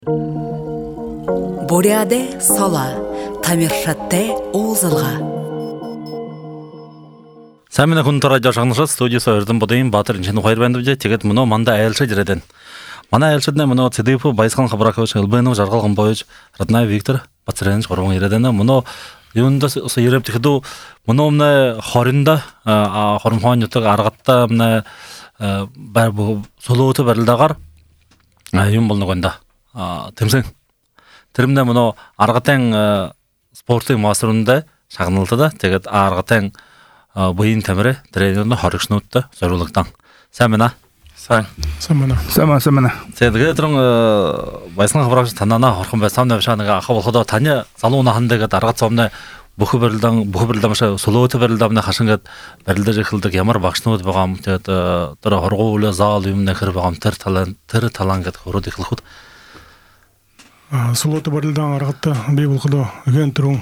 Буряде сала, тамиршатте озылға. Сәміне күн тұра жағыныша студиясы өрдің бұдайын батыр инжені қойырбәндібде тегет мұны манда әйелші жереден. Мана әйелшідіне мұны Цидыпы Байсқан Хабаракович Илбенов жарғалғын бойыч Раднай Виктор Пацаренич қорғын ередені. Мұны юнда ереп текеду мұны өмне хоринда хорымхан ютық арғатта өмне бәр бұл солуыты бәрілдағар юн болны қойында. Темсен. Тірімде мұны арғатен спорттың масырында шағынылды да тегет арғатен бұйын тәмірі тренерді харықшын өтті зорулықтан. Сәміна? Сәміна. Сәдігі тұрың Байсқан Хабаракович танана хорқын бәсамны бішаныға ақа болқыда тәне салуына хандығы арғат сауымны бұқы бірілдамыша сұлу өті бірілдамны қашынғыд бірілді жекілдік ямар бақшыны өті бағам тұры хорғы өлі зал үйіміне кірі бағам тірі талангет құру декіл құд. Сұлу өті бірілдан арғатта бей болқыда үген тұрың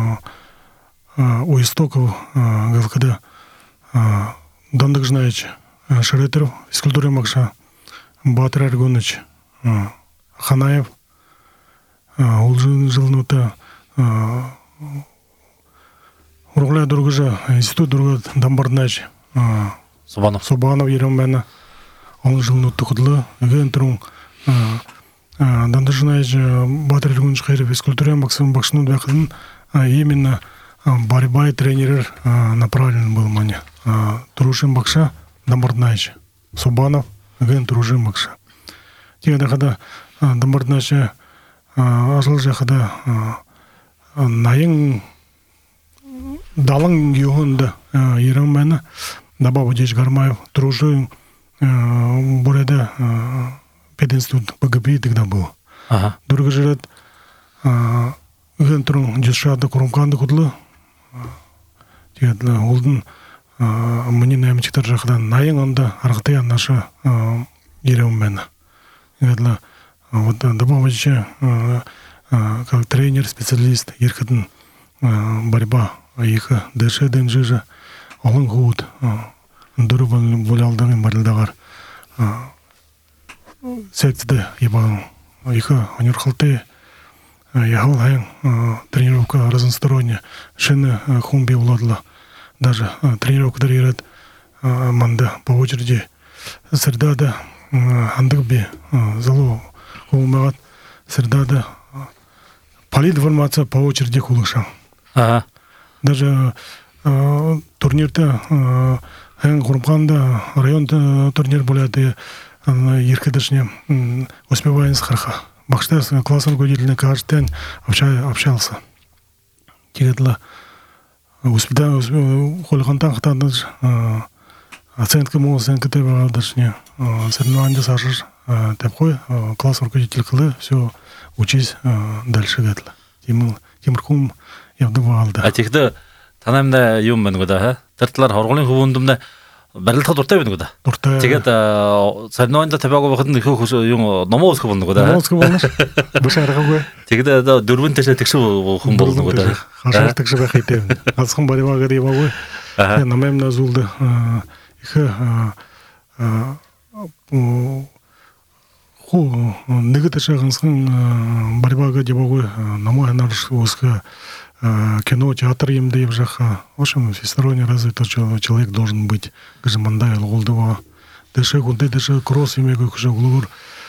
у истоков ГВКД Дондык Жнаевич Шеретеров, физкультуре Макша, Батыр Аргоныч Ханаев, Жылнута, Ургля Дургыжа, Институт Дургы Дамбарднач, Субанов Ерембена, Жылнута Кудлы, Гентрун, Дондык Жнаевич, Батыр Аргоныч Хайров, физкультуре Максим Бакшну Двякадын, именно борьба и тренер направлен был мне. Турушин Бакша, Дамбарднач, Субанов, Ген Турушин Бакша. Тегда когда Дамбарднач ажылжа когда наин далың югында Ерембена, Дабабу Деш Гармаев, Турушин Буреда пединститут БГП тогда был. Дурга жрет Ген Турун Дешада Курумканды Кудлы. Олдың мұны нәмчіктер жақыдан найын онда арғытая наша ерем мәні. Добавоча, как тренер, специалист, еркетін борьба, егі дәшеден жыжа, олың ғуыд, дұры болялдығын барылдағар секцияда ебағын, егі анерқалты, Яхал хайм тренировка разносторонняя, шины хумби уладла, даже тренировка дарират манда по очереди, средада андыгби залу хумагат, средада полит информация по очереди хулыша. Даже турнирда Хурмканда район турнир более еркедешне успеваем с харха. Бахштер классом руководитель каждый день общался. Тигетла успеда холгантан хтандыш оценка тебе дашне соревнования сажешь такой класс руководитель клы все учись дальше гетла. Тимуркум явдывалда. А тигде танамда юммен года тыртлар хорголын хубундумда Бәрілді дұрттай бен көді? Дұрттай. Тегет сәрнуайында табаға бақытын номауызғы болны көді? Номауызғы болныш. Бұшарыға көй. Тегет дүрбін тәші тікші болын болны көді? Қашар тікші бәқ етемін. Азқын бариға ғариба көй. Намайымна зулды. Неге тәші ғынсқын бариға ғариба көй. Намай анарыш өзгі кино, театр им даем жаха. В общем, всесторонне развитый человек должен быть. Гажмандай, Лголдова. Дыши, кунты, дыши, кросс, имею куши, глур.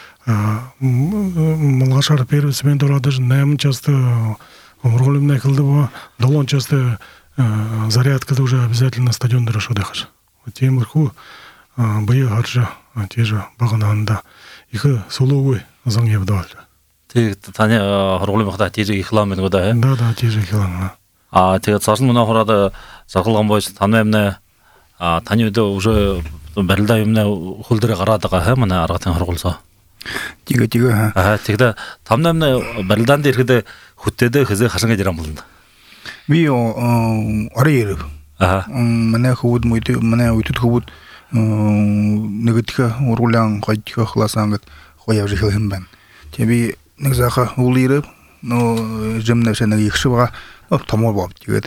Малгашар первый семен даже нэм часто ролем нахилдова. Долон часто зарядка уже обязательно стадион дырашо дыхаш. Вот тем верху бые харжа, те же багананда. Их суловый зангевдаль. Тегет тане хорголын бақыта тежі ихлам бен көді? Да, тежі ихлам. Тегет сашын мұна хорады жарқылған бойсы танымемне тане өді уже бәрілді емне хүлдірі қарадыға мұна арғатен хорголса? Тиге. Тегді тамнамне бәрілдан дергеді хүттеді қызы қашынға жерам болынды? Би ары еріп. Мәне құбыд мұйты, мәне өйтіт құбыд негатика орғылян қайтыға қыласаңғыд қояв жекілген бән. Тебе нексаха улирып, но жемне все на их шива, тому баб тигет.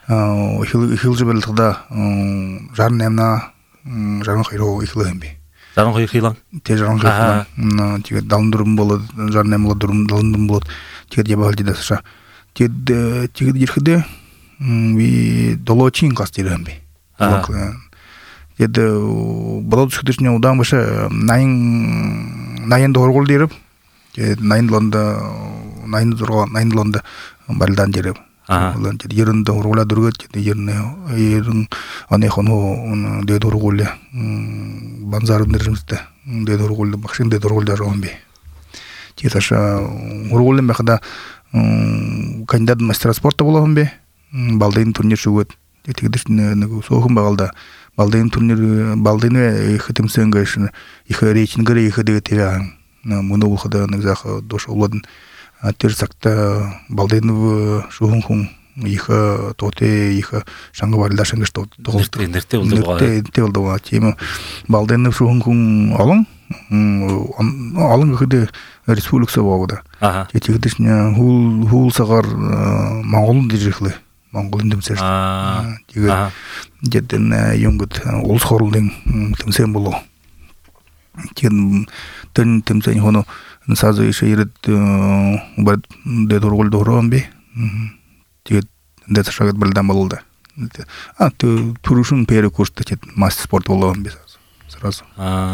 Хилжи был тогда жарнемна жарн хайро ихлемби. Жаран хой хилан. те жаран хилан тиге далындырым болот жарнем болот далындырым болот тиге я балди даса тиге дирхде ви долочин кастирам би Еді болот шүдішіне удан башы найын доргол деріп, найын лонда барылдан деріп. Ерін доргола дұргыт, ерін аны қону де дорголы банзарын діржімізді, де дорголы бақшын де дорголда жоғын бе. Теташа дорголын бақыда кандидат мастера спорта болағын бе, балдайын турнир шүгөт. Тегдішін соғын бағалда. Балдайын турнир, балдайны хытымсын гайшын, ихы рейтингері ихы деге тевян. Мұны ұлқыда нәгзақы доша оладын. Тер сақта балдайны шуғын-хұн, ихы тоте, ихы шаңғы барылда шаңғыш тоғылды. Нерте болды ба. Темі балдайны шуғын-хұн алың, алың ихыды республикса бағыда. Тегдішіне хул сағар маңғолын дежіқлы. Монголын дымсер. Тиге деден юнгут улс хорулдың тымсен болу. Тиген тын тымсен хоно сазы ише ирет бар де доргол дорон би. Тиге дет шагат балдан болду. Турушун пере курста тет мастер спорт болу би сразу.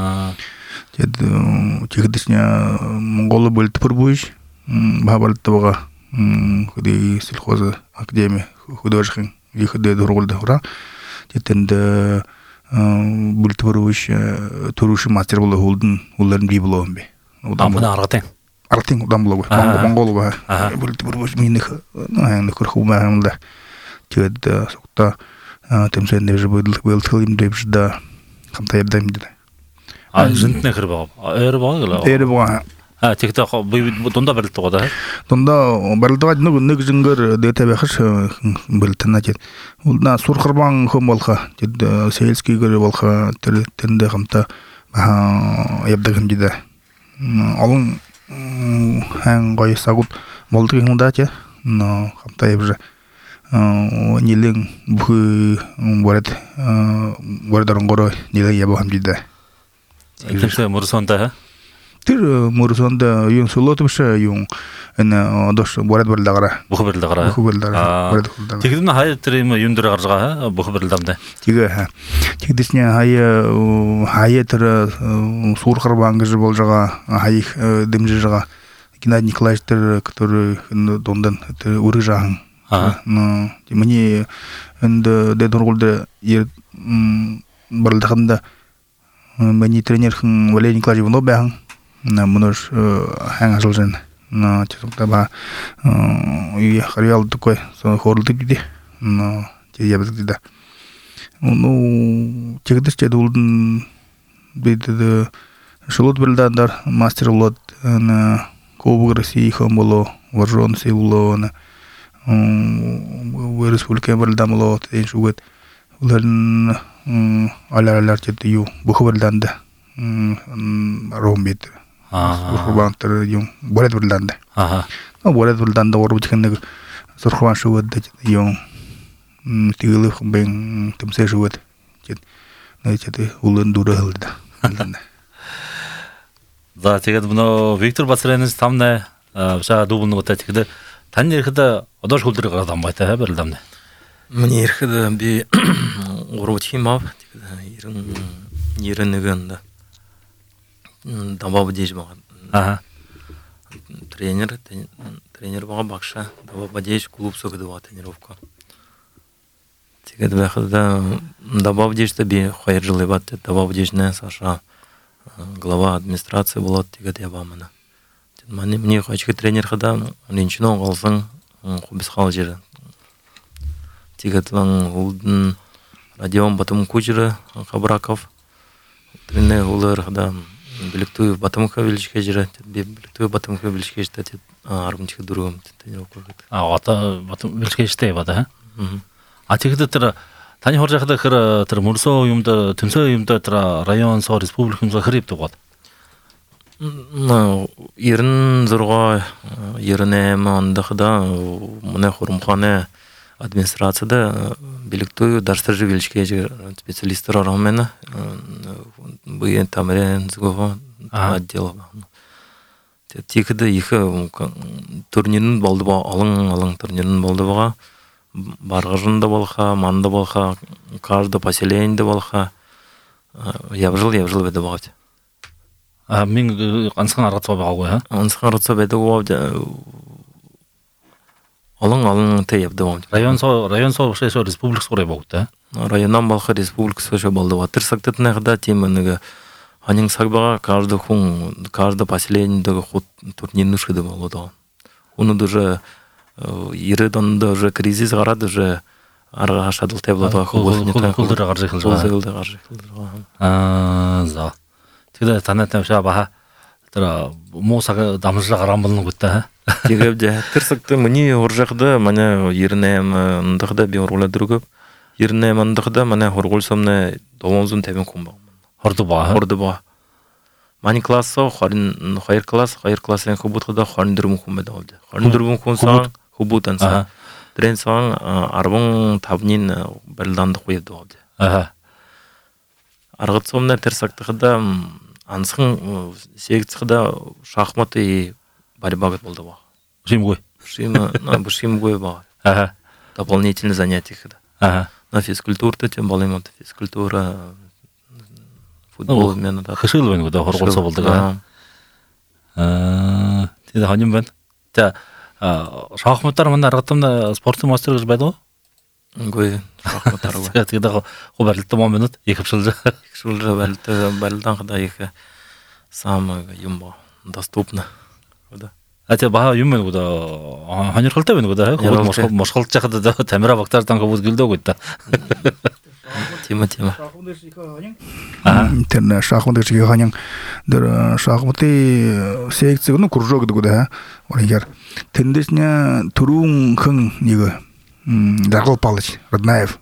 Тет тигдисня монголы бөлтү пурбуш. Бабалтыбага худи сельхоза академия художественных и худи дорогольда хура тетенде бультваруш туруши мастер болу хулдын уларын би болуын бе. Амына аргатен. Аргатен удан болу. Монгол ба. Бультваруш миних кырху мамда. Тет сокта темсенде же бультвилим депшда камтайдам диде. Жинтне кырбагы. Эрбага. Текте донда барылды года. Донда барылдыга нүг жингер дете бахыш билтена тет. Улна сурхырбан хом болха, тет сельский гөр болха, тенде камта ябдагым диде. Алын хан гой сагут болдыгы мында те. Камта ябжа. Нилин бу бордан горо ниле ябам диде. Текте мурсонда Тир мурсонда юн сулотымша юн ана дош борат бардагара. Бухбердагара. Тегидин хай трим юндыр гаржага бухбердамда. Тиге тигдисне хай тир сурхарбангы болжага хай димжижага Геннадий Николаевич, который дондан урыжахан. Мне де доргулда ер бардаганда мне тренер Валерий Николаевич Иванов Множ хангажылжен чесукта ба харьял такой хорлды биде ябызгида тегдис чедулдун биде шулут билдандар мастер лот на Кубок России хомболо вооруженные силы в республике билдамло тен шугет уларын алар чедю бухвалданда ромбит Сурхубантар юм борет билданда. Борет билданда орбутикенде сурхубан шугат юм тигилы бен темсе шугат. Нечете улын дура хылда. Да, тэгээд мөн Виктор Бацренис тамна ша дублны гота тигде тань эрхэдэ одоош хөлдөр гадам байта барилдамна. Мне эрхэдэ би урутхимав тигде ерэн нэгэнда. Давабы дейж бага. Тренер бага бакша. Давабы дейж клуб сөгдү тренировка. Тэгээд бахада давабы дейж таби хайр жылы бат. Давабы дейж не Саша глава администрации болот тэгээд ябамана. Мне хочет тренер хада ничего калсын хубис кал жер. Тэгээд улдун Радион Батум Кучера Хабраков тренер улар хада Билектуев Батумка величке жира, Билектуев Батумка величке жира, армчика другом тренировка. Ата Батум величке жира бада. Тегде тэр таны хоржахда хэр тэр мөрсөө юмда тэмсөө юмда тэр район со республикымызга хрэбдэг бод. Ерэн зурга ерэнэ мандахда мына хурмхана администрацияда биліктүү дарстыржы билишке специалисттер орамена быйын тамырен згого отдел. Текіді екі турнирін болды ба, алың турнирін болды ба, барғажында болға, манда болға, кажды поселенде болға, ябжыл беді бағады. Мен ансқан арғатса баға ғой, Ансқан арғатса беді бағады, алың те ебді бағады. Район со республикс қорай бағады, Районнан балға республикс өше болды ба. Тірсақтытын әғда темінігі Анин сагбага каждый поселение ход турнирный шиды болду. Уну даже ирыдонда уже кризис гарады уже арга шадыл теблада кулдыра гаржы кылжа. За. Тиде танатам шабаха. Тара мосага дамжыга карамбылын күттә. Тигебде тирсакты мени оржакда менә ирнем ндыгда би оргула дүргөп. Ирнем ндыгда менә оргулсамны долонзун тебен кумба. Орды ба. Мани классо, хайр классен хубутда хан дурмун кумбеда олды. Хан дурмун кунса хубутанса. Трен сан арбун табнин берлданды куйды олды. Аргытсомна терсактыгда ансың сегцыгда шахматы борьбагат болды ба. Шим гой ба. Дополнительные занятия хда. На физкультурта тем более физкультура футбол мен да. Хышылбын да хорголса болды га. Тиде ханим бен. Та шахматтар мында аргаттымда спорттун мастер кыз байды го? Гой шахматтар го. Тиде хобарлыкты момент екі жылжа. Барлдан када екі самый юмба доступно. Ате баха юммен года ханер кылта бен года мошкалт жакта да тамира бактардан кабуз гүлдө койта. Тема. Интернет шахматы чиги ханян дыр шахматы секцияны кружок дегуда. Оригер. Тендесня турун хын неге. Заргал Палыч Роднаев.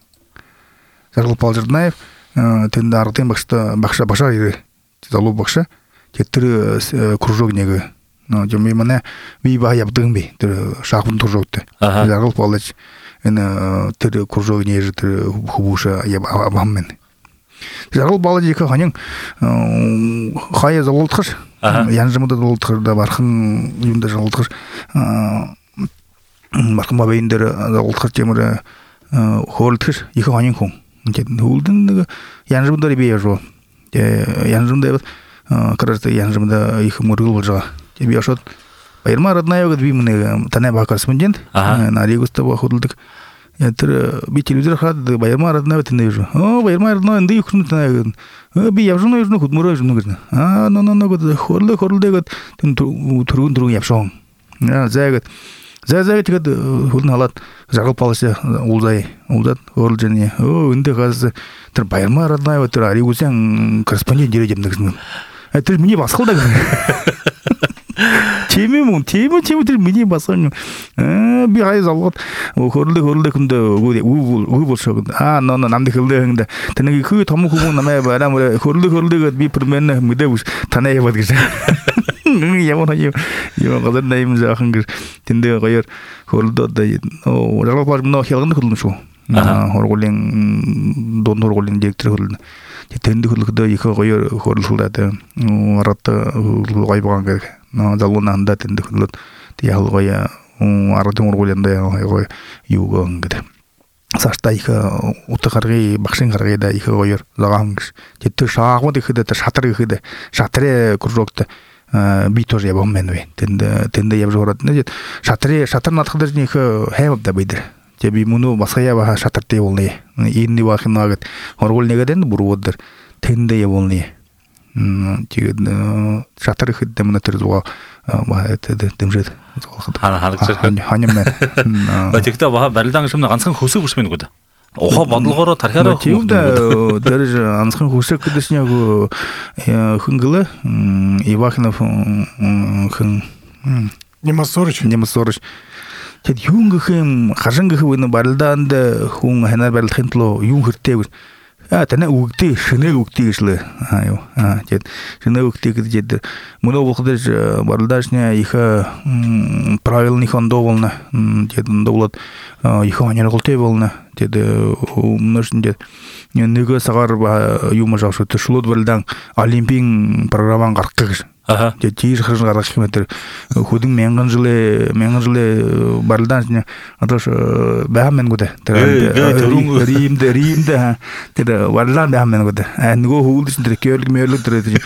Тенде артын бакша ири. Залу бакша. Тетир кружок неге. Но жеми мана би ба яптың би. Шахмат кружокты. Заргал Палыч ene tır kurjog neje tır hubuşa ya abammen. Zarul balajika hanin хая залолтхыр. Янжымда залолтхыр да бархын юнда залолтхыр. Бархын бабейндер залолтхыр темір холтхыр екі ханин кон. Hulдын янжымда бейежо. Янжымда карарты янжымда екі мургыл болжа. Тебе ашот Байырма родная год бимне тане бакарсмендент. На регуста ходылдык. Ятыр би телевизор хат байырма родная тне вижу. Байырма родная нды юкрун тане. Би явжуна южну худмура южну гырна. Но год хорлды год турун япшон. Зайгат год худна алат жагыл палыса улзат хорлжене. Инде газы тыр байырма родная тыр регусян корреспондент директор. Это мне баскылда. Теми мне баскылда. Би гай залгат хорлды күндө уу болшогун. Но намды кылды. Тенеги күй тому кубун намай барам хорлды би примерно мыдебуш танай бадгыш. Я газар найм жахын гыр. Тенде гайыр хорлды да жагал пармно хелгынды кылдым шу. Хорголин директор кылды. Тенде кылды екі гайыр хорлды. Аратта гай баган керек. Залуна анда тенде кылды. Тиял гая аратын орголенде гай юган гыды. Сашта екі утыгаргы бакшын гаргы да екі гайыр лаган гыш. Тетте шагы дихиде шатыры хиде. Шатыры кружокта би тоже я боммен. Тенде я жорат. Шатыр наткыдыр екі хәйб да бейдир. Тебе муну басая ба шатырты болны. Инни вакын агат. Оргол негеден буруддыр. Тенде я болны. Тиге шатыры хидде мына түрдүгө ба этеде демжет. Ханыммен. Батекта ба барлдан шымна гансан хөсөг бүшмен года. Оха бадлгоро тархара тиуда дэрж ансхан хөсөг гэдэсняг хынгылы Ивахинов хын Немасорыч. Тед юнгхэм хажангэх үн барлдаанд хүн ханаар барилдахын төлөө юун хэртэйг тәне үгти шыны үгти ишле айо тет шыны үгти кидет муно булдыш бардашня их правильный хондоволна тет довлат их анер голте волна тет множин тет неге сагар юма жашы төшлот белдан олимпин программан гаркыш Те тиз хржга рахметер худин менган жылы барлдан атош бамен годе римде те варлан бамен годе анго хулдис трекерлик мерлик трете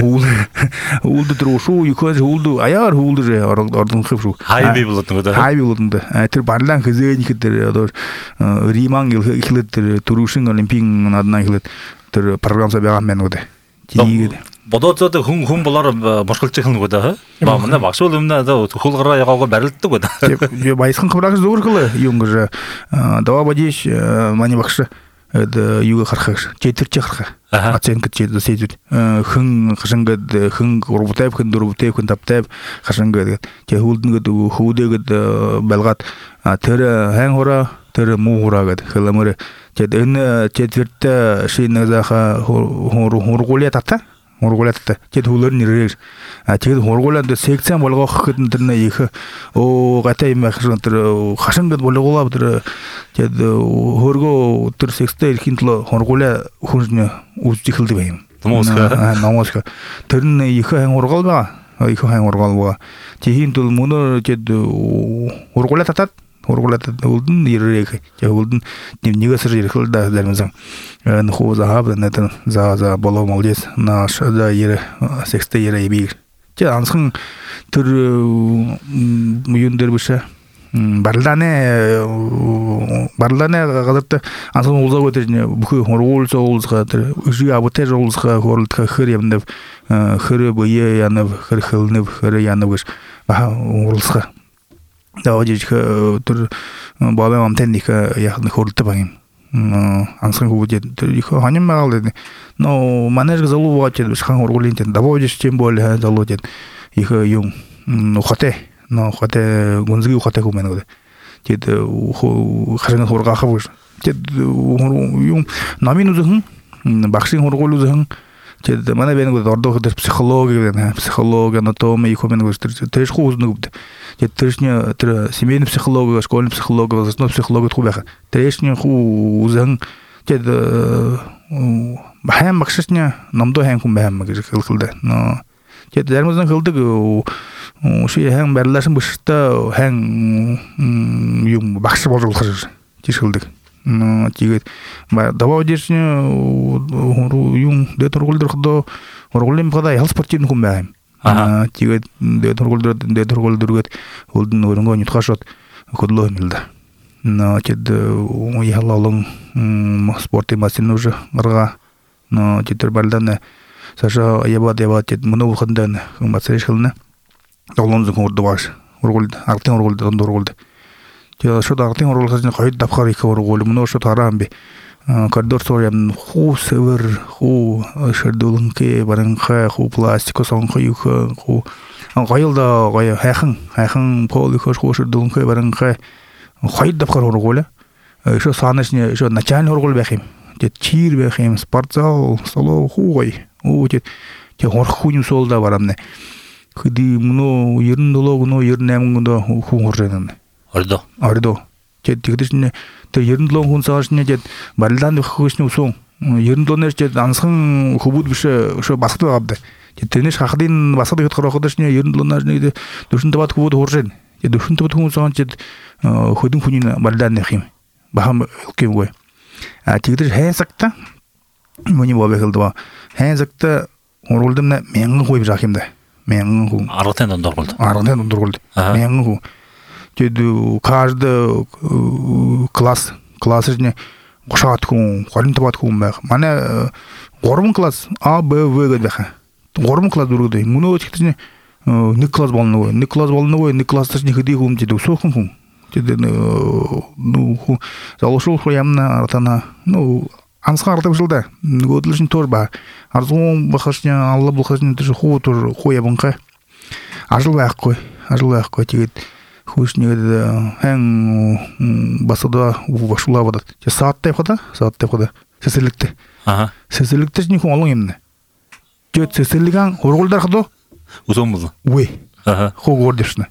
хулду трушу юкоз хулду аяр хулду же ордун хыфшу хайби болотун годе хайби болотун тер барлан хызен китер атош риман хилет турушин олимпин надна хилет тер программа бамен годе тиге бодоцоды хүн болар башкылчы хын года ба мына бакшыл өмнө да хулгара ягага барылтты года же байсын кыбрак зур кылы юнгы дава бадиш мани бакшы это юга хархаш четверти харха оценка чет сейдит хын хашынга хын урбутайп хын дурбутайп хын таптайп хашынга те хулдын худег балгат тер хан хора тер мугура гад хыламыр чет эн четверти шийна заха хургулия тата Оргулатта тед хулер ниреш тед оргулатта секциян болгоо хыдынтырна их о гатай махжантыр хашынгат болгоо бутыр тед хорго төр сексте илхинтло оргула хужны узтихилди байм намоска төрн их хан орголба их хан орголба тихин тул муно тед оргулатта улдын нирек те улдын неге сыр хылда дармызан нху захаб нетен за боло молдес на шада ере сексте ере би те ансын түр муюндер бише барлане гадатта ансын улза өтөжне бүкү хорул соулзга үжү абыте жолзга хорлтка хыремдеп хыры бые янып хырхылнып хыры янып улзга да одич тур бабам амтенника яхны хорты багим ансын хубуде их ханим магалды но манежга залу вачет хан оргулинтен да одич тем более залудет их юм хоте гунзги хоте хуменоде тед хашын хорга хавыш тед юм наминузын бакшин хоргулузын тед мана бен ордох психология анатомия хумен гостер теш хузнугд тед трешня семейный психология школьный психология возрастной психология хубаха трешня хузан тед бахам бакшня намдо хан хум бахам гэж хэлхэлдэ но тед дармазан хэлдэг ши хан барлашин бушта хан юм бакш болжул хаж тишгэлдэг тигэт даваа дэрчне юм дэторгулдэр ходо оргулим бада ял спортивный хум баам тигэт дэторгулдэргэт улдын өрөнгө нутгашот ходлоо милда но тед ялалын спортивный бассейн уже гарга но тетер балдан саша ябат тед муну хандан бассейн хылна долонзын хорды баш оргулд артын оргулд شو ضاغطين ورا الخزنة قاعد دبخر يكور قول منو شو ترام بي كردور سوريا من خو سور خو شردولن كي برنخ خو بلاستيك صون خيو خو قايل دا قايل هاخن بول يخش خو شردولن كي برنخ قاعد دبخر ورا قول شو صانشني شو نچان ورا قول بخيم تشير بخيم سبورتزال صلو خو قاي او تي هور خونيم солда барамне кыды муну ерин дологуну ерин амгундо ху хорженен Ордо. Тед тигдишне те ериндлон хүн саашне тед барлдан хөшнө усон. Ериндлонер тед ансын хубуд бише шо басты абды. Тед тенеш хахдин басты гет хорохдашне ериндлонажне душинте бат хубуд хоржен. Тед душинте бат хүн саан тед хөдөн хүнин барлдан нехим. Бахам кемгой. Тигдиш хайсакта мөни бабехэлдва. Хайсакта орулдымна мянгын хойб жахимда. Мянгын хүн. Аргатен дондоргулд. Мянгын хүн. Каждый класс гошат хүн, холинтбат хүн байх. Манай 3 класс А, Б, В гэдэг байх. 3 класс дөрөвдөө. Мөнөө ч гэсэн 1 класс болно. 1 класс чинь хэдий хүн гэдэг суухан хүн. Тэгээд хүн залуушгүй ямна артана ансгаардаг шилдэ. Нөгөөдлөшин төр ба. Арзуун бахашны алла булхашны тэр хуу төр хуябанха. Ажил байхгүй тэгээд Хушнигд хэн басада башулавада. Сааттай хода. Сэсэлэгтэй. Ага. Сесиликтер ни хон олон юмне. Жөт сесилиган ургулдар хадо. Узомбуз. Уй. Ага. Хогордишне.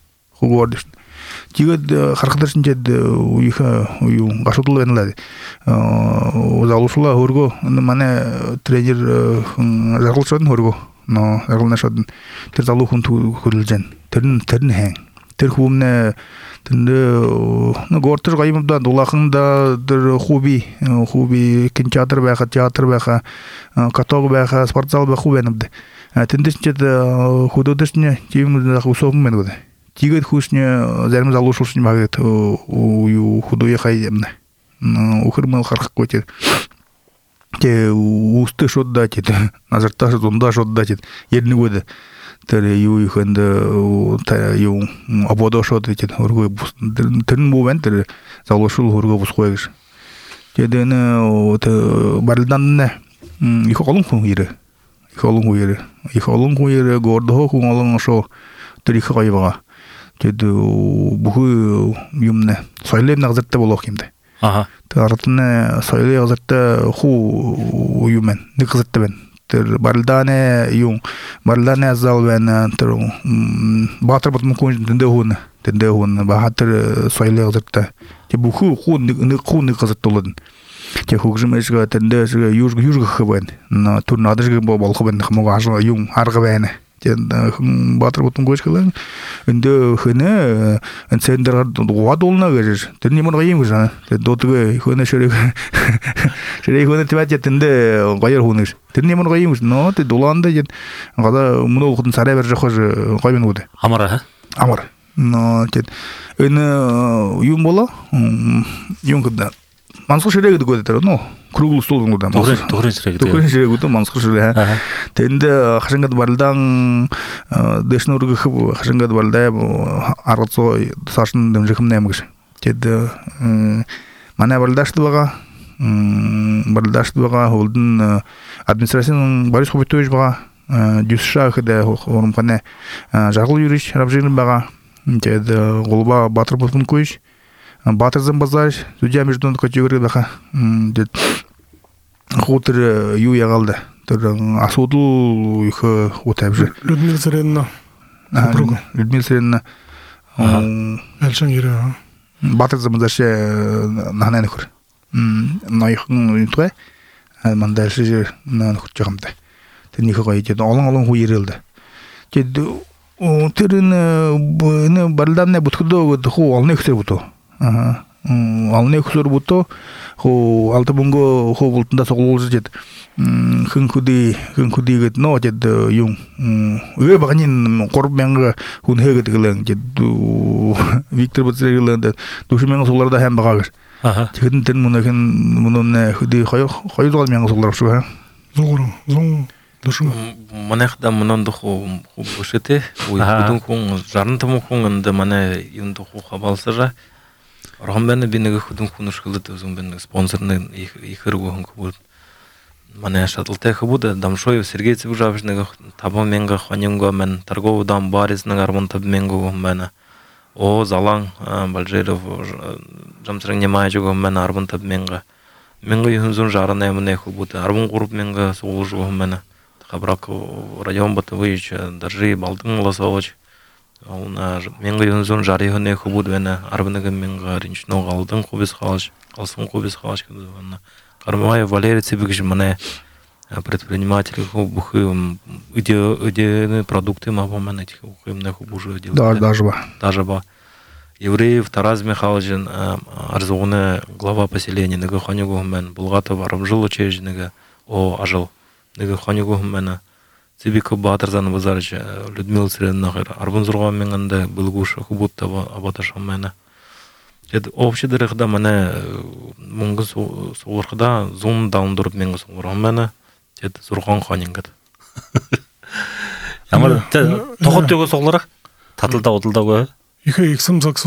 Тигет хархадаршин жед уйха уйу гашутул венлади. Залушула хорго мане тренер жаргылшын хорго. Но жаргылнашадын. Тэр залуу хүн хүлжен. Тэрн хэн. Тэр хүмне тэнд гортер гаймда дулахында тэр хуби кинотеатр байха катог байха спортзал байха хубенбде. Тэндчихэд худодчны тийм усом мен гэдэг. Тэгээд хүчнэ зарим залуушуулсан багт юу худое хаймна. Ухэрмэл харахгүй тэр. Тэ үстэ шодда тэд назартаа зунда шодда тэд ернэгүүд тэр юу ихэнд юу абодо шодда тэд хөргөө тэрн бувэн тэр залуушул хөргөө бусгүй гэж. Тэдэн барилдан их олон хүн ирээ. Их олон хүн гордоо хүн олон шо тэр их гоё байгаа. Тэд бүхий юмнэ соёлын назартай болох юмдэ. Ага. Тэр ардны соёлын назартай хуу юмэн нэг газартай байна. Тэр барилдааны зал байна. Тэр Баатар батмын хүн тэндээ хүн Баатар соёлын назартай. Тэг бүхий нэг газартай болоод. Тэг хөгжмөшгө тэндээ южгөх байна. Түр надажг болох байна. Хамгаа юм арга байна. Баатар батмын гойшглан эндээ хэнэ энцэндэр дуадулна гэж тэр нэмэр гоём гэж тэр дутгэ хөнө шэрэг хөнө твач тэндээ гоёр хүнэж тэр нэмэр гоём гэж нөө тэр дулаанда гэж гада мөнөө хутан сарай барж явах гоём нүд Амар нөө тэр энэ юм болоо юм гэдэг мансах ширэг гэдэг тэр нөө круглый стол гэдэг Тухрын ширэг гэдэг мансах ширэг тэнд хашингад барилдан дэшнүргэх хашингад барилдай аргацоо сашин дэмжихм нэм гэж тэд манай барилдашд байгаа холдын администрацийн бариш хобитойж байгаа дюсшах гэдэг хормпане жаргал юриш рабжин байгаа тэд голба Баатар батмын койш Батарзан базар судья международной категории баха. Хутор юу ягалды. Тэр асуудал их утайбж. Людмила Царевна. Людмила Царевна. Элшан ирээ. Батарзан базар нахнаа нөхөр. Ноёхон үнтэй. Мандалшиж нөхөж байгаамтай. Тэрнийхээ гоё тийм олон хүү ирээлдэ. Тэгэд тэр энэ барилдааны бүтгэдөө хүү олны хэсэг бүтөө. Алны хөсөр бүтөө хоо алтабунго хоо бултанда соглуулж жид хэнхүдийгэд нөө жид юм багнин 3000 хүн хийгээд гэлэн жид Виктор Бацрыгыланд 4000 сууларда хэм байгаа гэж. Тэгэхэд тэр мөнөний хөдий 2000 суулар шүү. Зун душма манайхда мөнөнд хоо бушэте үедэн хүн 60 хүн энд манай юунд хоо хавалсара Ромбен бинэг хөдөн хүншгэлд өзөн бин спонсорны ихэргүү хөнгөөр манай шаталтай хбуд Дамшоев Сергей Цыбжавич нэг 5000 хонинго мен торговый дом Борис нэг 15000 мен залан Балжеров жамсрын немайжго мен 15000 100 жараны мен хбуд 13000 суулжго мен хабрак район Батович даже Балдын Лосович Она менга зон жари хөне хубуд вена арбанага менга ринчно галдын хубис халж қалсын хубис халж гэдэг. Кармай Валерий Цыбыгж мане предприниматель хубухы идеи продукты мабаман этих хубимне хубужу делают. Даже ба. Евреев Тарас Михайлович арзугуны глава поселения нега ханюгу мен Булгатов армжыл учрежденига ажыл нега ханюгу мен Цибико Батарзан базарыч Людмила Царевна арбун зурган менгенде булгуш хубутта абаташам мене. Тед общий дырыхда мене мунгы сулырхда зун даундырып менге сулырган мене. Тед зурган ханингат. Ямар тохот төгө сулырак татылда удылдагы. Ихе иксим заксо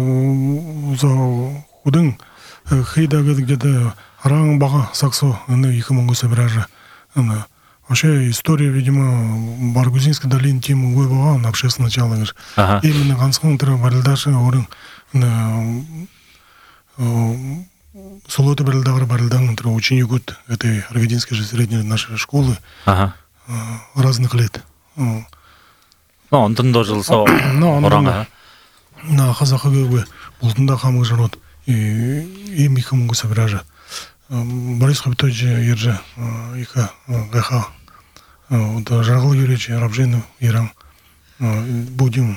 худын хейдага где-то араң бага саксо аны 2000 сображе. Вообще история, видимо, Баргузинской долины тему выбывала на общественное начало. Именно Ганском Барилдаши Орын Солота барылдан ученик этой Аргадинской же средней нашей школы разных лет. Онтон дожылса ораңа. На Казахове Бултында хамы жанот и микамунгу собража. Борис Хабитович ерже ика гаха. Жаргал Юрьевич Рабжинов Ирам. Будем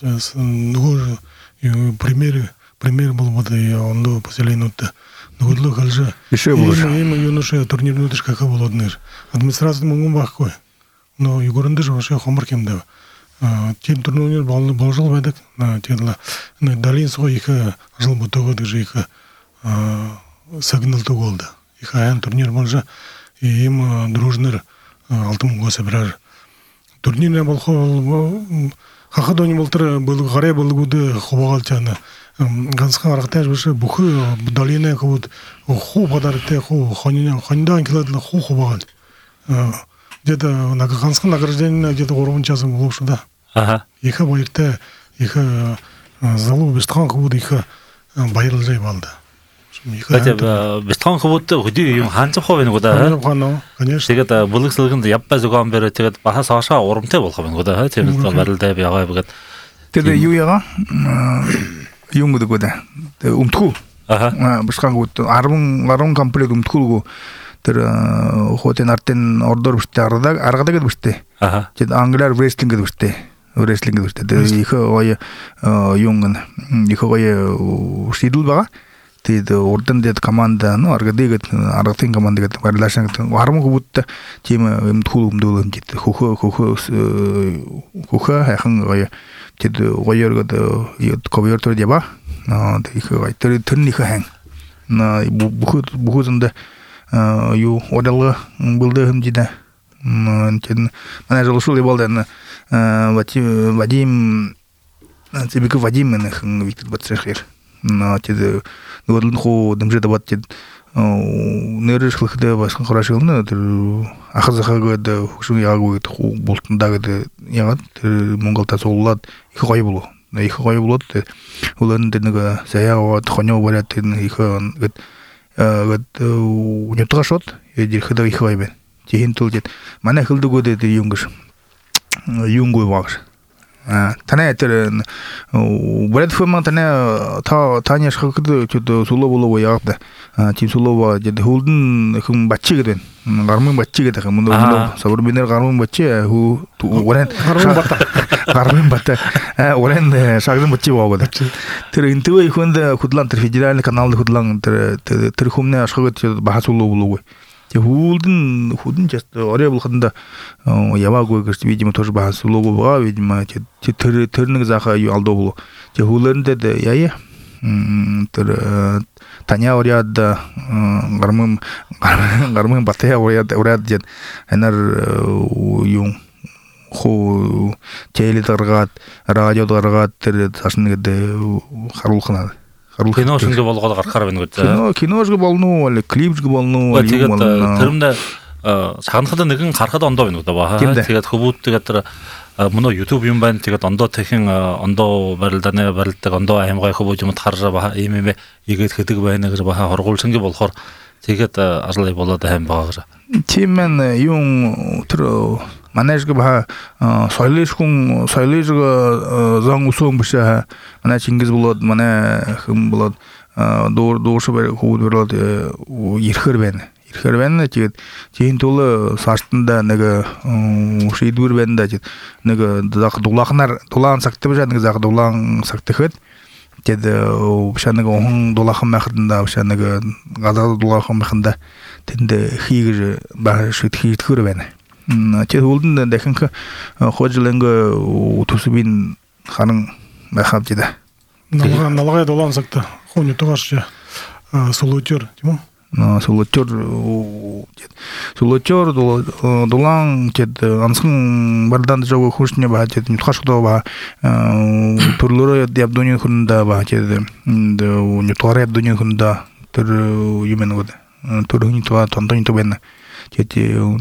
пример был вот и он до поселения Нудло Хальжа. Еще больше. Им юноша турнирный тышка был однир. Администрация могу бахкой. Но Егорын даже вообще хомаркем да. Тем турнир балжал бедек на тедла. На долин свой их жил бы того даже их сагнал то голда. Их аян турнир балжа и им дружнер алтым госображ. Турнирный балхол хахадони болтыр был гаре был гуды хобагалтяна. Ганска арактаж выше бухы долины вот ху подарте ху хандан километр ху хобагал. Где-то на Ганском награждении где-то уровень часом лучше да. Ага. Их боекте их залу бестхан куд их байралжай балда. Хотя бестхан куд худи юм ханча ховен года. Конечно. Тэгээд булык сылгынд яппа зогон бере тэгээд баха саша урамтай болгомен года. Тэгээд барилдаа бягаа бгээд. Тэгээд юуяга юмгд года. Умтху. Бестхан куд 10 комплект умтхулгу тэр хотын артын ордор биштэй аргадаг биштэй. Тэгээд англиар wrestling гэдэг биштэй. Wrestling гэдэг биштэй. Тэгээд их гоё юунгэн их гоё шийдэл байгаа. Тэгээд урдан дэд команда аргадаг аргатын команда гэдэг барилашаа гэдэг 10 хүүхэд тийм өмдхүүл өмдүүлэн гэдэг хөхөө хайхан гоё тэгээд гоёргод ковёртор яба. Тэгээд их гоё тэрнийх хан. Бүхүзэнд ю одалга булды хэмжиде mana жолшул ебалдан Вадим тебе Вадим мен Виктор Батсахир на те годлын хо дымжеда бат те нерышлыхда баскан хорошылны ахазахага да хушун ягы ху болтундагы ягат монголта соллат их гой болу их гой болот улан денега саяат хонё барат их унютга шот дирхда их гой бен тиһин тулдет мана хылдыгоде юнгыш юнгой вагш тана тэр бред ферма тана таня шахкды чөдө суловолоо ягда тим сулова жед хулдын хым баччы гэдэг гармын баччы гэдэг мундо сабурбинер гармын баччы ху орен гармын бата орен шагын баччы багда тэр интвей хүнд худлан тэр федеральный каналды худлан тэр хумны ашхагы бахасулоо худын часто оря булханда явагой гэрч видимо тоже бахас лого бага видимо тэрнэг заха алдо було те хулэрнде яя тэр таня оряд гармын батая оряд ден анар юм хо теледаргат радиодаргат тэр ташныгде харулхана киношинге болгоод гарахаар байна гэдэг. Киношг болно, клипжг болно, юм болно. Тэрмдээ саханахад нэгэн гарахад ондоо байна гэдэг баа. Тэгээд хөвүүдтэйгээ тэр мөн YouTube юм байна. Тэгээд ондоо тэхэн ондоо барилдаг ондоо аймгай хөвүүд юмд харж баа. Ийм игээд хэдэг байна гэж баа. Хоргуулшинге болохоор тэгээд ажлаа болоод хайм байгаа гэж. Тийм ээ юм тэр манайжг баа сойлишгун зан усом бишаа манай Чингиз болоод манай хэм болоод дууш хүүд болоод ирэхэр байна тэгээд тийм тул сартанда нэг шийдвэр байна да нэг зах дулаан цагт бишаа нэг зах дулаан цагтхэд тэгээд бишаа нэг он дулаахан махтанда бишаа нэг газар дулаахан махтанда тэнд хийгэр баа шийдхэр байна. Те хулдын дахин хожлэнгэ утусбин ханын бахавжида. Налагай долан сакта. Хону тогаш солотер, тимо? Солотер долан тед ансын бардан жого хушне ба тед нутхашдо ба турлары ябдонин хунда ба тед нутары ябдонин хунда тур юмен год. Тургын то тонтон то бен. Тед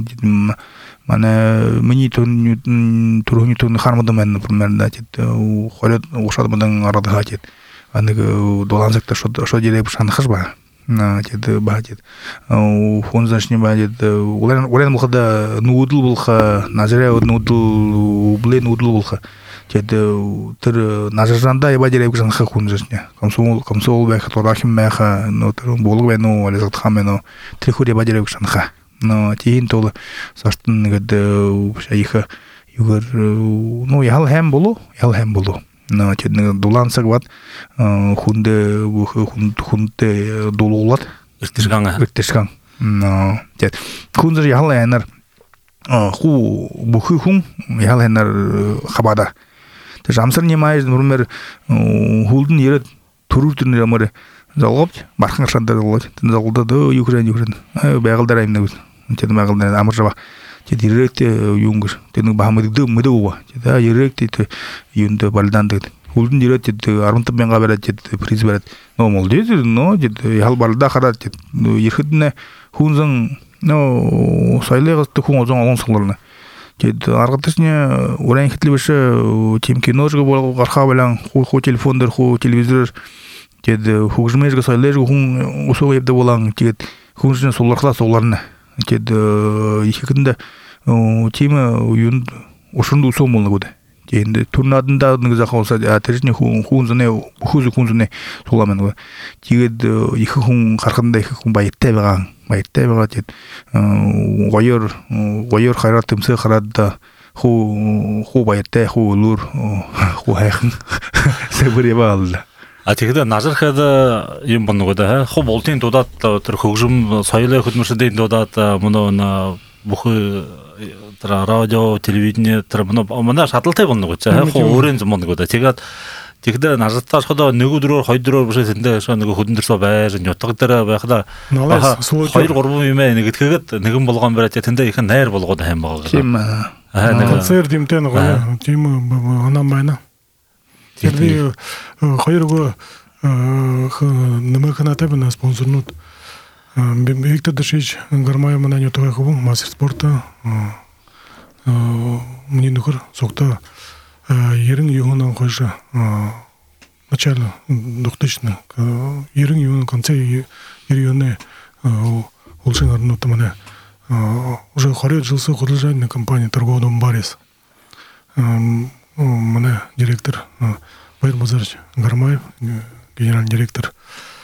mana meni turun harmadım ben примерно холят ушат будан арада хатет аны долан закта шо деле шан хажба Деді бәдеді. Фонзашны бәдеді. Олардан бұлқада нудыл бұлқа, назаря нудыл, бұлай нудыл бұлқа. Деді тұр назаржанда ебадер әйбік жанға фонзашны. Комсол бәйқа, торахим бәйқа, болық бәйну, әлізақтыған бәйну, трихур ебадер әйбік жанға. Тейін толы саштын шайықы югар, ял хэм болу. Дулансак бат хунде дулулат иртишган. Хунзар ял хэнар ху бухы хун ял хэнар хабада. Жамсар немайыз, например, хулдын ерет турур түнер амары залғапч, бархан шандар залғапч, залғалда да юкрен, бәғылдар айымна көз. Бәғылдар амыр жаба. Директе юнгер, тенің бағамыдыды мүді оға. Директе юнды балдандығы. Улдың директе армынтып мен қабарат, приз барат. Мол дейді, ял балда қарат. Ерхетіне хунзың сайлы ғысты хун озың алын сыңларына. Арғатышыне орайын хетлі тем киножығы болғы қарқа балан, ху телефондар, ху телевизор, хуғжымежгі сайлы хун ұсуға ебді болан, хунжыне соларқыла соғларына. Ехекінде темі үйін ұшынды ұсуым болны көді. Турнадында нығыза қалса, тәржіне хуынзыне, бұхызы хуынзыне соламын көді. Тегеді екі хуын қарқында екі хуын байыттай бағаң. Ғайыр қайрат тымсы қарадда ху байыттай, ху ұлыр, ху айқын. Сәбір еба алды. Тегді назар қады ем бұны көді. Ху болтен додат, көкжім сайлы күтміші дейін додат, мұны бұқы радио, телевидение, мұны шатылтай бұны көді. Ху өрензі бұны көді. Тегді назарттар қада нүгі дұрор, қой дұрор бұшы сенде нүгі хүдіндірсі бәжін, йоттығыдары бәқыда қойыр қорбым еме нүгім болған бір әтетінде екен нәр болғады әм бағылға. Концерт емтен ғойы, темі ғанам байна. Тегді қойырғы нөмі қанатабына спонсорнут. Виктор Дашич гармай мұнан йоттығай қыбың, мастер спорта. Мне нүкір соқта ерің юғынан қойшы начало 2000-х ерің юғынан конце еріғаны ұлшын арнуты міне уже хорет жылсы құдылжайны компания торговый барис міне директор Байыр Базарович Гармаев, генеральный директор,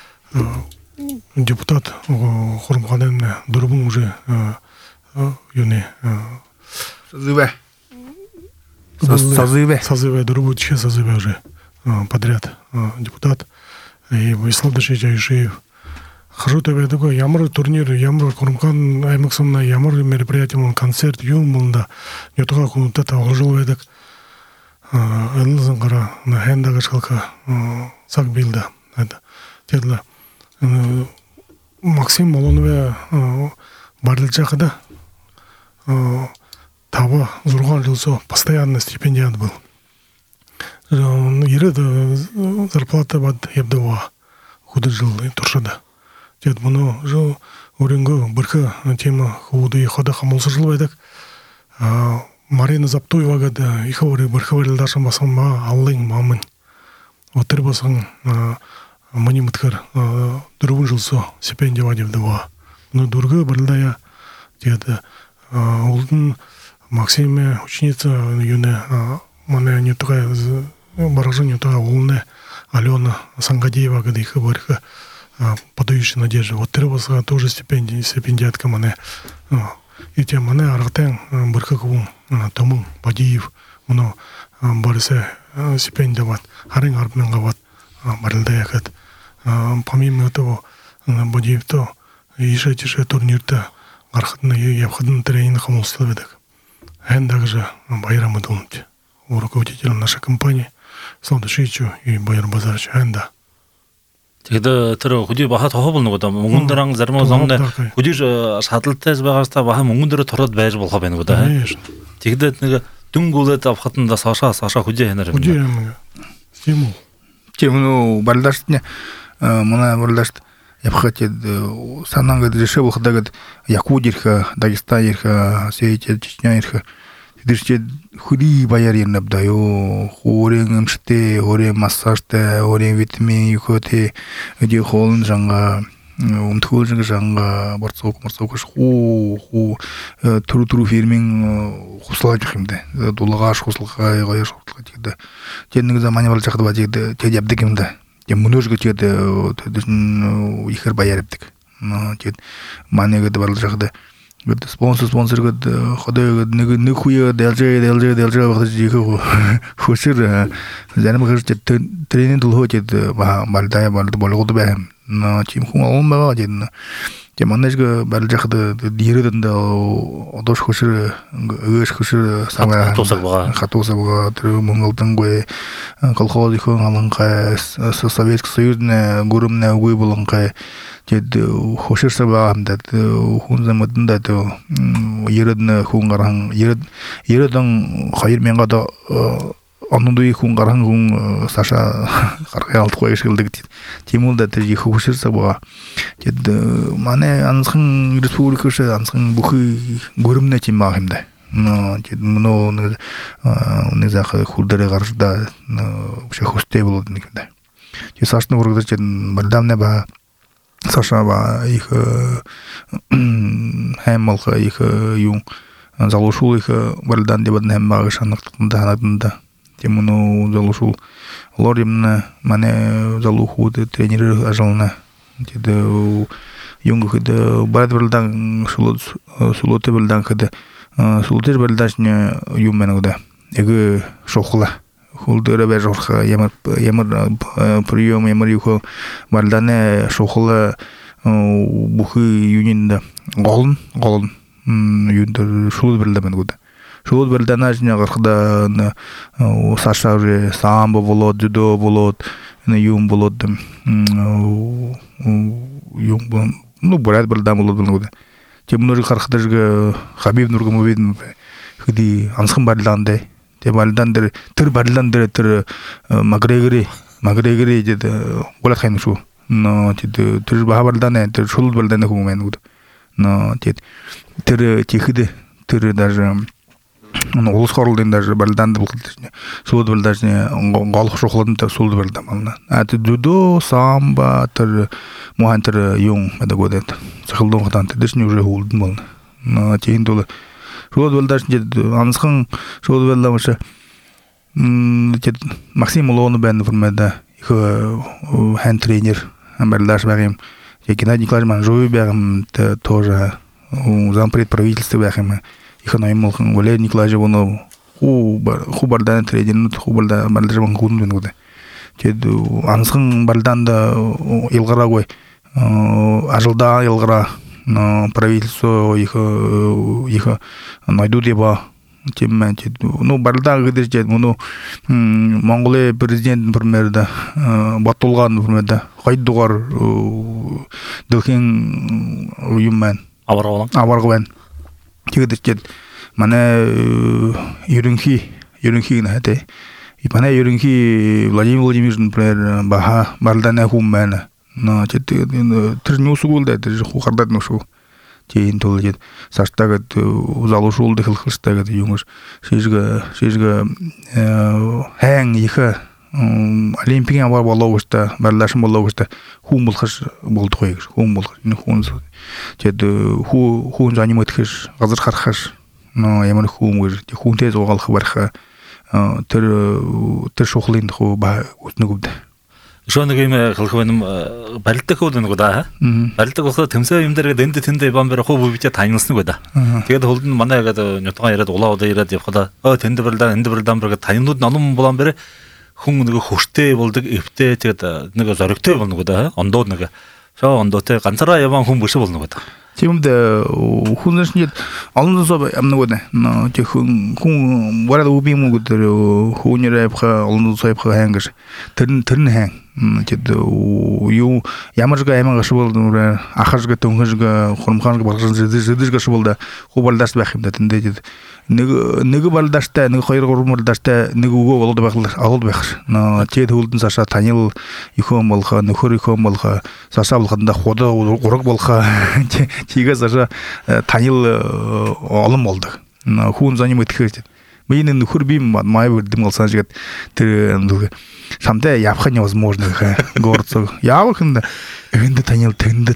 депутат Хурмханемне Дурбун уже юны Созыве Дурбутче созыве уже подряд депутат и Вячеслав Дашевич Айшеев. Хожу тебе такой ямр турнир, ямр Хурмхан Аймаксомна, ямр мероприятие, концерт, юм да не только кунтата оложил ведак. Элнзангара на хендага шалка сак билда. Это тедла Максим Молонове барличахада таба зурган жылсо постоянно стипендиат был. Еред зарплата бад ебдова худы жыл туршада. Тед мұны жыл өрінгі біркі тема худы хода хамылсы жыл байдак. Марина Заптуева гада их говори біркі дашам басам ма аллың мамын. Отыр басаң мани мыткар дұрғын жылсо стипендия ебдова. Но дұрғы бірілдая деді олдың Максиме ученица юне мане не такая баражение то волны Алена Сангадеева гада их говори подающая надежды. Вот требовался тоже стипендиатка мане. И тем мане аргатен биркакум тому Бадиев мно барсе стипендиат харин арбмен гават барылдаякат. Помимо этого Бадиев то еще турнирта архатна явхадын тренинг хамулславедак. Также Байрам Идулович, руководитель нашей компании, Славдашичу и Байыр Базарович Энда. Тогда тэр хүди бахат хоболно года мөнгөндран зарим замны хүди шаталтайс байгааста баха мөнгөндөр тороод байж болох байна года. Тогда нэг дүнгүүлээд авахтанда саша хүди хэнэр. Хүди юм. Стимул. Тему балдашны мана балдашт япхатед сананга деше выходагад Якудирха, Дагестаирха, Сеите Чечняирха. Диште худи баяр енабдаю, хорен мште, хорен массажте, хорен витамин юхоте, где холн жанга умтхолжинг жанга борцок ху туру фермин хуслаж химде дулагаш хуслага гаяш хуслага тигде теннег заманы бар жакты бажыды тедябдик имде тем муножга теді ихер баярыптык тед манеге бар жакты спонсор год ходай не хуя делже вахт жиху хушир занам гыш тренинг дулхотед бальдая болгоду бэм но тим хум олмага ден теманежга бар жакты диридинде одош хушир ыш хушир сама хатосабга тру монголдун гой колхоз ихон алынка Советский Союзне гурумне уй болонка тед хушир сабамда хунзамдында то еридне хунгаран ериден хайыр менга да аннуй хунгаран хун Саша карга алты койыш кылдык тимулда тежи хушир саба тед мане ансын республикасы ансын бухы гурумне тимагымда но тед мно не захы хулдары гаржда вообще хусте болот никда те сашны ургда тед бардамне ба Саша ба их хэммалха их юн залушул их бардан дебадны хэммагы шанактында темуну залушул лоримна мане залуху тренер ажална тед юнгы хыды барад бардан сулоты бардан хыды сулотер бардашне юмменгда эгэ шохла хулдыра бежорха ямар прием ямар юхо бардане шохла бухы юнинда голын юндер шулут бирдемен гуда шулут бирданажне гархда Саша уже самбо болот жудо болот юм болот юм барат бирдам болот гуда темнур гархдажга Хабиб Нургамовидин хыди ансхын барланды те бардандыр тыр барландыр тыр Макгрегори деді болат хайны шу но теді тыр бардане тыр шулут бардане хумен гуд но тед тыр тихиди тыр даже улус корулден даже барданды булкытышне шулут бардашне голх шохлатын та шулут бардамална аты дудо самба тыр мухан тыр юн мада годет сахылдон хатан тедишне уже хулдын болна но тейин долы шулут бардашне анысхын шулут бардамыша Максим Улону бен формада их хенд тренер Бардаш бегем Геннадий Николаевич Манжуев бегем тоже зампред правительства бегем их наимол Валерий Николаевич воно ху бардан тренер ху бардан Бардаш мангун бен гуде тед ансын барданда илгара гой ажылда илгара правительство их найдут деба тем ну барда гыдыржет муну Монголия президент например Батулган например хайдугар дылхин уюммен аварган тигдыржет мана юринхи нате ипана юринхи Владимир Владимирович например баха бардана хуммен но тет трнюсу гулда тер хукардат ношу тейин толжет саштага залушулды хылхыстага юңуш шежга хэн иха олимпига бар боловушта барлашым боловушта хум булхыш болду койгыш хум булхыш хун тед хун заниматкыш газыр хархаш но ямар хум гыр хун тез огал хабарха тер шохлин ху ба утнугубда Шоногейме халхвэным барилтак хулдын года барилтак болсо темсэ юмдэргэ дэнди тэндэ бамбэра хуу бубичэ танилсан года тэгээд хулдын манай ягад нютга ярад улауда ярад явхада тэндэ барилдан бэргэ танилууд налум болан бэрэ хүн нэг хөштэй болдог эвтэй тэгээд нэг зоригтой болно года ондоо нэг шоо ондоотэй ганцаараа яван хүн бүшэ болно года 지금도 훈련실 알론소 암나고네 저 хүн 뭐라도 우비무 그들 훈련에 봐 알론소 봐 하는 것이 드는 행 저도 요 야마르가 야마가 싶어도 아카르가 동거가 혼만가 벌써 저들가 싶어도 호발다스 바힘다 근데 нэг балдашта нэг хоёр гурмалдашта нэг өгөө болоод байх агуул байх. Тэд хөлдөн саша танил ихон болхоо нөхөр ихон болхоо саша болгонда худаа ураг болхоо тийгээ саша танил олон болдог. Хүн занимает хэрэг. Мен хурбим май вырдым алсан жигет тир самте япха невозможно горцо явхында энде танил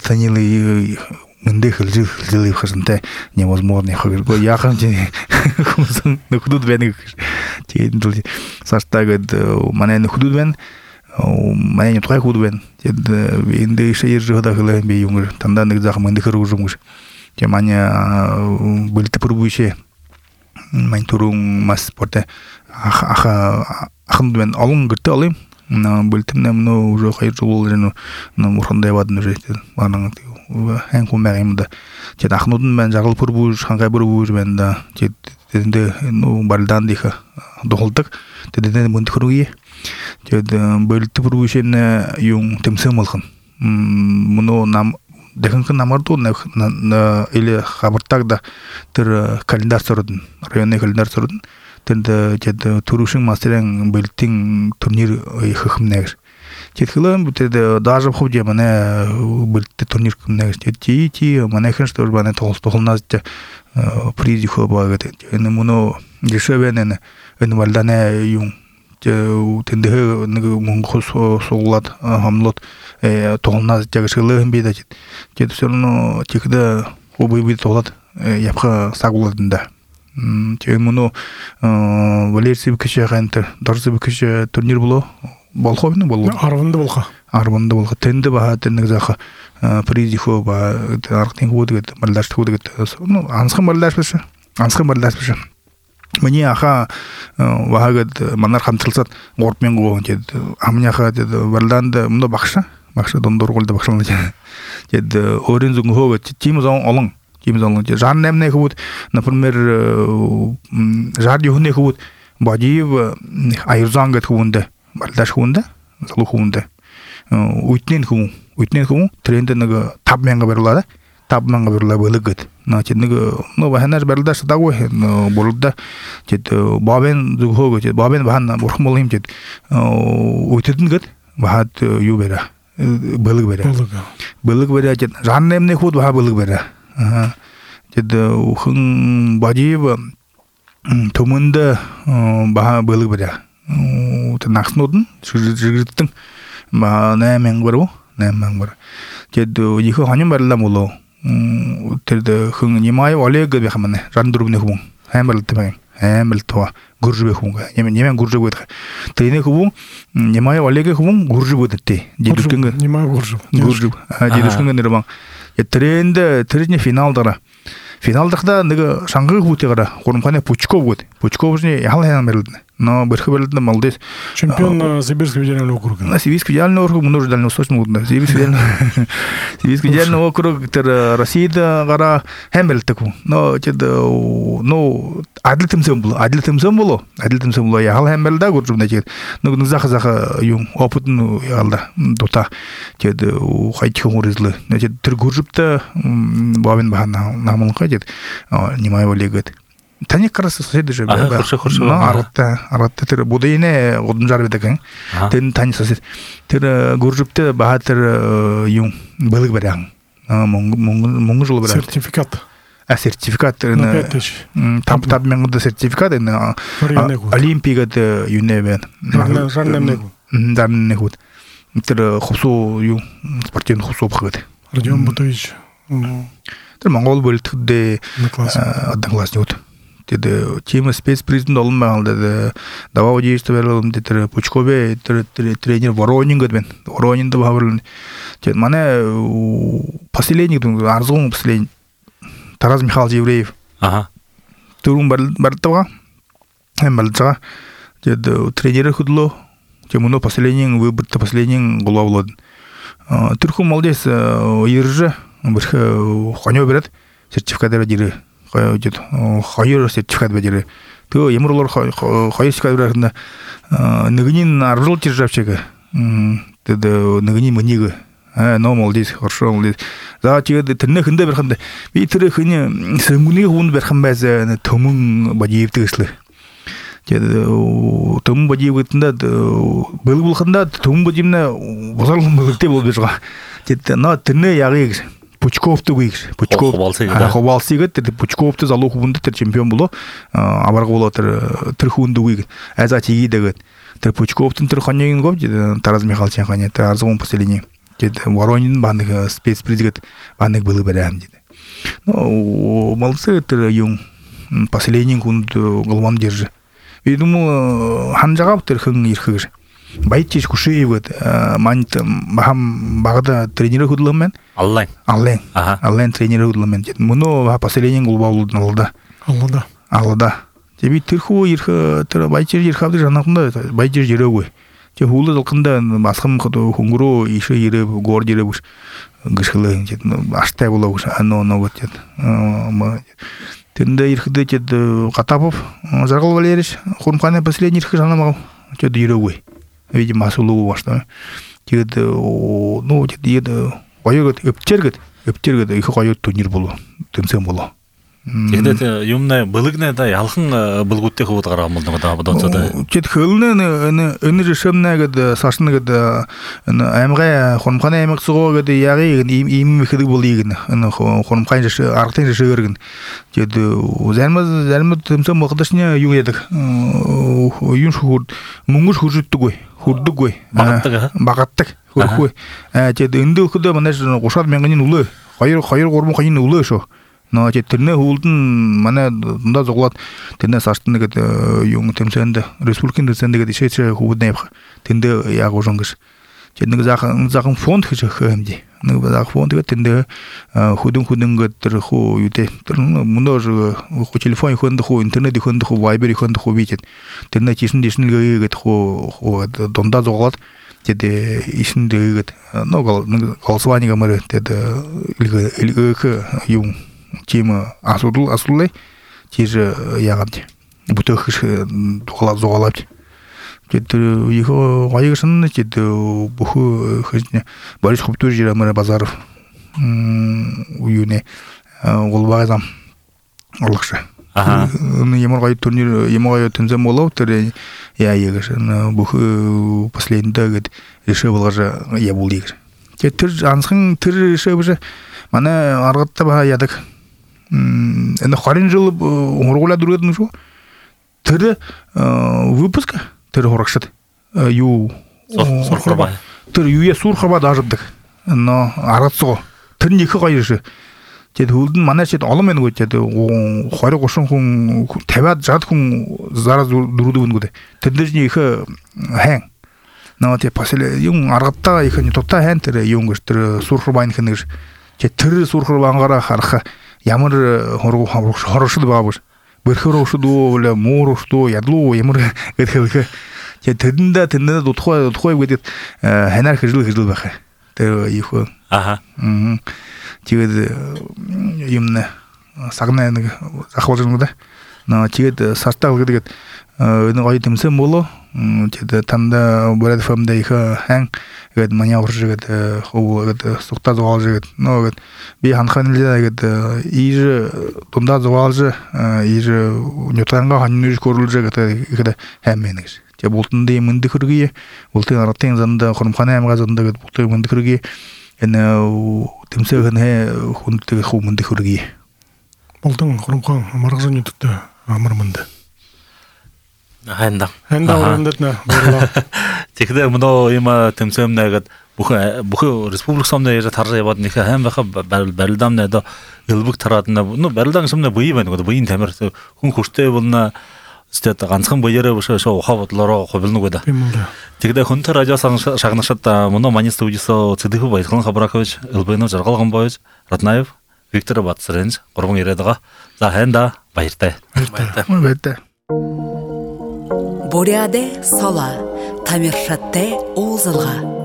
и мындай хылжы хасанте невозможно хагырго яхан же хумсан нухудут бен тиндил саштагыд манен худут Мане тухай худбен. Инде ише ержида хылы бе юңгыр. Танда ник захмы инде хыру жумгыр. Те маня былты пурбуйше. Майн турун мас спорте. Ахындбен алын гырты алым. Былтымне мно уже хайыр жолуларын мурхандай бадын уже. Баның хэн кумагымда. Те ахнудын мен жагыл пурбуйш, хангай пурбуйш мен да. Те денде балдан диха доголдык. Те денде мынды хыруе. Jadi belti perubahan yung temsem malkan. Mano nam dekan kan namar tu na ile kabar tak dah ter kalender sorun, rayonnya kalender sorun. Tenda jadi turusing master yang belting turnir kham neger. Jadi kalau betul dah jauh je mana belti turnir kham neger. Jadi mana kan store mana tol nas je priz kham bagat. Jadi mano jeshaben en waldane yung тенде мөнгө соглат хамлот толназ жагышылы беда жет все равно тикде обой бит толат япха сагуладында те муну валерсип кеше ганты дарсип кеше турнир боло болховны боло арвында болха тенде ба тенде заха призи хо ба арктин худыгыт малдаш худыгыт ну ансхам малдаш беша Мне аха вагад манар хамтылсат горпмен го дед амняха дед валданда мно бакша дондор голда бакшална дед орен зуң хо тимзон олон жан немне хут например жар юхне хут бадиев айрзан гат хунда балдаш хунда залу хунда уйтнен ху тренде нага табменга берлада табменга берла былыгыт Значит, баханар берлдаш дагу болда жет бабен зугого жет бабен бахан бурхан болым жет уйтедин гет бахат ю бера былык бера жет жаннемне худ баха былык бера жет ухын бадиев томунда баха былык бера накснудын жигиттин ба немен бар жет ихо ханим берлам боло terde hung nimay wale ge bekhamne randurubne hung hamel tebang hamel to gurjube hung yemen gurjube de tene hung nimay wale ge hung gurjube de jidusken nimay gurjube jidusken ne bang ya trende финалдахда нега шангы хутегара кормхане пучков же ялхан мерлдне но берхбелдне молодец чемпион Сибирского федерального округа на Сибирский федеральный округ много дальнего восточного Сибирский федеральный округ тер Россияда гара хемелтеку но адлетимсем было ялхан мерлда гуржумна жет но заха юм опытны ялда дота жет хайчы хуризлы жет тер гуржупта бабен бахана намылка жет немай олегет Тани красы соседи же аратта тер будайне одун жарбы деген тен тани сосед тер гуржупта бахатыр юм былык беряң моңгу жолу беряң сертификат тап менгде сертификат олимпиада юнебен жарнемне хут тер хусу ю спортивный хусу бхыт Родион Бутович тер монгол бөлтүдө одноклассник Dedi тема спецпризин olmadı dava ucuystu verildim dedi Puchkovе тренер Воронин gedben Воронинде бавырын dedi mana последний арзун последний Тарас Михайлович Евреев турун бартова балтага dedi тренер худло темуно последний выборта последний головлод түрху молодец ержи bir хонё берет сертификат берет хайыр сертификат береді. То емірлер хайыр сертификат береді. Нігінен аржыл тержавчығы. Нігінен мінегі. Но молодец, хорошо молодец. За чегі түріне күнде берханды. Бей түрі күні сіңгіне ғуын берхан бәзі төмін бадиевті кісілі. Төмін бадиев өтінде бұлық болғанда төмін бадиевіне бозарлығын бұлықте болып берға. На түріне яғы егіз. Пучковты выигрыш. Пучков. Ховалсыга тэр Пучковты залуу хубунда тэр чемпион боло. Абарга боло тэр хунды выигрыш. Азати гидэгет. Тэр Пучковтын тэр ханягын гоп Тараз Михайлович ханя тэр арзгон поселение. Дед Воронин баныг спецпризгет баныг было берем дед. Ну, молодцы тэр юм поселение хунд голван держи. Видимо, ханжагап тэр хэн ирхэгэр. Байтиш кушиевет мант бахам багада тренер худлымен аллайн тренер худлымен муно поселение голбаулд налда алда теби тэрхүү ирх тэр байтир ирхавды жанахында байтир жирэггүй те хуулы залкында басхам хунгуруу ише ире гор жире буш гышхлы аштай болош ано вот тенде ирхде те катапов Жаргал Валерьевич хурмхана последний ирх жанамагы те жирэггүй видимо асулуу башта тэгээд ну тэгээд гоёгот өптергөт их гоёд турнир болоо тэмцээн болоо тэгээд юмна былыгна да ялхан былгууттай хөвд гарган болдог да бодоцоо тэгээд хөлнө өнөр шөмнэгд сашнэгд аймгай хурмхана аймаг сугоод яги им ихэдэг болыг н хурмхайн аргатын шөөргэн тэгээд зармад тэмцээн мохдошны юу ядаг юун шууд мөнгөс хүрждэггүй хүрдэггүй багатдаг хөрхгүй тэгээд эндээ өхдөө манай 30,000-ын үлээ 2-3,000-ын үлээ шүү нөө тэрнээ хүүлдэн манай дундаа зуглаад тэрнээс артна гэдэг юм тэмцээнд республикийн тэмцээнд гэдэг ишээч хөвдөн явах тэндээ яг ужонгш тэгээд нэг захан фонд гэж хэмжээ нэг захан фонд гэдэг тэндээ хөдөн гэдэг хөө юу дээ тэр мөнөөр телефон хөндөх хөө интернет хөндөх хөө вайбер хөндөх хөө бийт тэрнээ чишэн гэдэг хөө дундаа зуглаад тэгээд ишэн дэгэд нэг голосование гэмээр тэгээд илгээх юм тема асуулай тийж ягаад бүтөөх зугаалаад тэгээд их гоёгшин тэгээд бүх хэзээ Борис Хубтур жирэмэр базаров уюуне голбагазам орлогша ямар гоё турнир ямар гоё тэмцээн болов тэр яаягаш бүх последнийдээ гээд решээ болгож явуулъя. Тэгээд тэр анхын тэр решээ биш манай аргадтай баа ядаг энэ 20 жил хургуулаад дүргээд нь шүү. Тэр выпуск тэр хурагшд юу сурхарбаа. Тэр юуя сурхарбаа дааждаг. Но аргацгаа тэр нэг гоё решээ. Тэгээд хөлд нь манай шид олон байна гэж тэгээд 20-30 хүн 50-60 хүн зараа дөрөвдөгнүүд тэдний их хэн нөө тэгээд пасэл юм аргадтаа их тутаа хэн тэр юм гэж тэр сурхарбаа нэг нэг тэр сурхарбаангаараа харах ямар хоршил баабш бэрхөрөшд үү мууршд үү ядлуу ямар гэдэг тэдэндээ дутхай гэдэг ханаар хэржил байх. Тэр их тэгээд юмна сагнаа нэг ахвалж байгаа да. Тэгээд сартаа гэдэг энэ гоё тэмцээн болоо. Тэгээд танда бүрээд фэмдэ их хан гээд маня уржгээд хөвгээд сухта зоолжгээд нөөгээд би ханханлаа гээд ир дундаа зоолж ир нютанга ханнүж көрлжгээд ихэд хаймэн гэж. Тэгээд бултанды мэндэ хөргий бултын артын занда хурмхана аймгаа занда гээд бултын мэндэ хөргий энэ тэмцээн хүндтэй хүмүүнд хөргий. Бултын хурмхан маргазын нүдтэй амар мэндэ. Хэнда орындна баярлаа. Тэгэхээр мөн юм тэмцээнэгэд бүх республик сомны яж тарж яваад нэг хайм байха барилдаам нэ до элбэг тараад нэ барилдаан сомны бий байна гэдэг биеийн тамир хүн хүртэй болно. Стэт ганцхан боёроо биш шоо ухаа бодлороо хувилна гэдэг. Тэгэхээр хүн тэр радио шагнашад мөн маний студиосо цэдэх баясгалан хабрахович элбэно жаргал гомбойж Раднаев Виктор Батсарэнж 3 ирээд байгаа. За хэнда баяртай. Буряде сала тамиршатте уулзалга